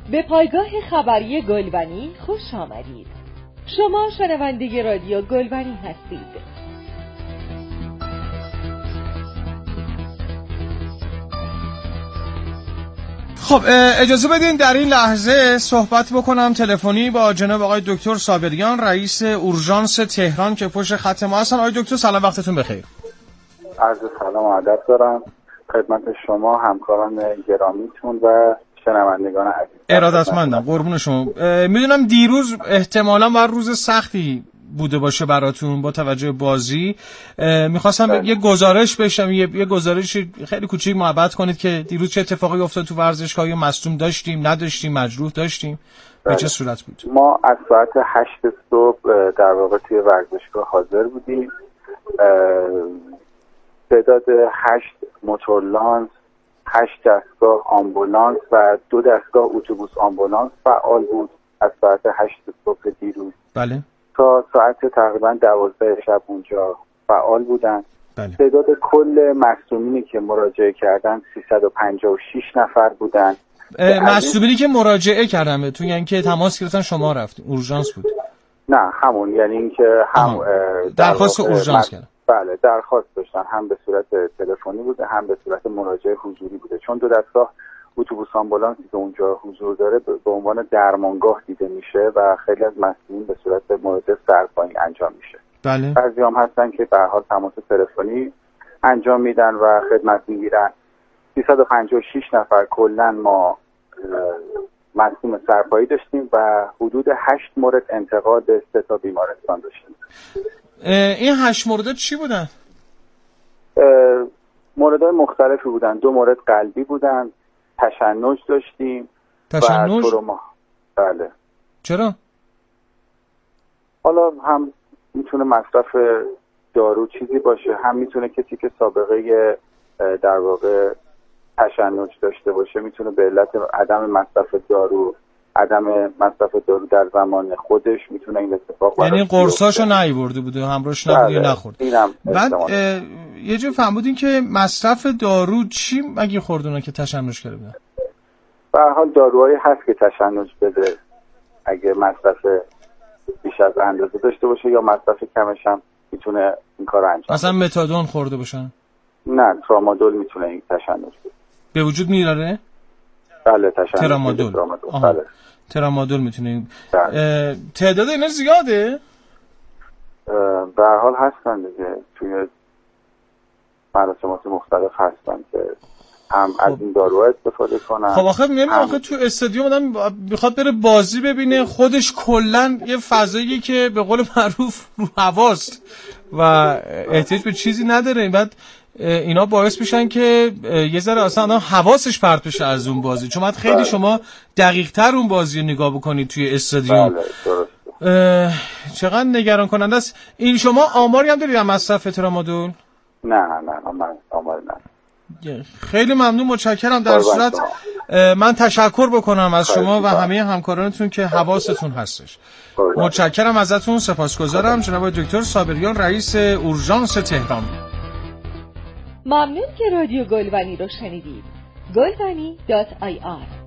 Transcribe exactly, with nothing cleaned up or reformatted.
به پایگاه خبری گلبنی خوش آمدید. شما شنونده رادیو گلبنی هستید. خب اجازه بدین در این لحظه صحبت بکنم تلفنی با جناب آقای دکتر صابریان، رئیس اورژانس تهران که پشت خط ما هستن. آقای دکتر سلام، وقتتون بخیر. عرض سلام و ادب دارم خدمت شما، همکاران گرامیتون و شنوندگان عزیز. ارادتمندم، قربون شما. میدونم دیروز احتمالاً بر روز سختی بوده باشه براتون با توجه بازی. میخواستم یه گزارش بشم، یه, یه گزارش خیلی کوچیک محبت کنید که دیروز چه اتفاقی افتاد تو ورزشگاه؟ یا مصدوم داشتیم، نداشتیم، مجروح داشتیم، به چه صورت بود؟ ما از ساعت هشت صبح در واقع توی ورزشگاه حاضر بودیم. تعداد هشت موتور لانس، هشت دستگاه آمبولانس و دو دستگاه اتوبوس آمبولانس فعال بود از ساعت هشت صبح دیروز. بله. تا ساعت تقریبا دوازده شب اونجا فعال بودن. بله. تعداد کل مصدومینی که مراجعه کردن سیصد و پنجاه و شش نفر بودن. مصدومینی که مراجعه کردن بهتون یعنی که تماس گرفتن شما رفتین؟ اورژانس بود؟ نه همون، یعنی اینکه هم درخواست اورژانس کردن. بله درخواست داشتن، هم به صورت تلفنی بوده هم به صورت مراجعه حضوری بوده، چون دو دستگاه اتوبوس آمبولانسی که اونجا حضور داره به عنوان درمانگاه دیده میشه و خیلی از مصدومین به صورت مراجعه سرپایی انجام میشه. بله. بعضی هم هستن که به هر حال تماس تلفنی انجام میدن و خدمت میگیرن. سیصد و پنجاه و شش نفر کلا ما مصدوم سرپایی داشتیم و حدود هشت مورد انتقال به سه تا بیمارستان داشتیم. این هشت مورد چی بودن؟ موردهای مختلفی بودن. دو مورد قلبی بودن، تشنج داشتیم. تشنج؟ و تروما. بله. چرا؟ حالا هم میتونه مصرف دارو چیزی باشه، هم میتونه کسی که سابقه در واقع تشنج داشته باشه میتونه به علت عدم مصرف دارو عدم مصرف دارو در زمان خودش میتونه این اتفاق بیفته. یعنی قرصاشو نیورده بوده، همراهش نبود یا نخورد. بعد یه جور فهمیدین که مصرف دارو چی مگه خوردونه که تشنج کرده بودن؟ به هر حال داروهایی هست که تشنج بده اگه مصرف بیش از اندازه داشته باشه یا مصرف کمش هم میتونه این کارو انجام بده. مثلا متادون خورده باشن؟ نه، ترامادول میتونه این تشنج بده. به وجود میاره؟ بله تشنج. ترامادول. بله. ترامادول میتونه. تعداد اینا زیاده؟ به هر حال هستن دیگه، توی مراسمات مختلف هستن که هم خب. از این داروها استفاده کنن. خب آخه میگم هم... آخه تو استادیوم آدم میخواد بره بازی ببینه، خودش کلا یه فضایی که به قول معروف رو هواست و احتیاج به چیزی نداره. بعد اینا باعث میشن که یه ذره اصلا حواسش پرت بشه از اون بازی، چون بعد خیلی بله. شما دقیق تر اون بازی رو نگاه بکنید توی استادیوم. بله درسته. چقدر نگران کننده است. این شما آماری هم دارید از مصرف ترامادول؟ نه نه نه من آمار نه. خیلی ممنون، متشکرم. در صورت من تشکر بکنم از شما و همه همکارانتون که حواستون هستش. متشکرم ازتون، سپاسگزارم. جناب دکتر صابریان، رئیس اورژانس تهران. ممنون که رادیو گلبنی رو شنیدید. گلبنی دات آی آر